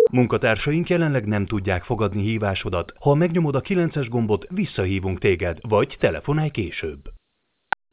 Munkatársaink jelenleg nem tudják fogadni hívásodat. Ha megnyomod a 9-es gombot, visszahívunk téged, vagy telefonálj később.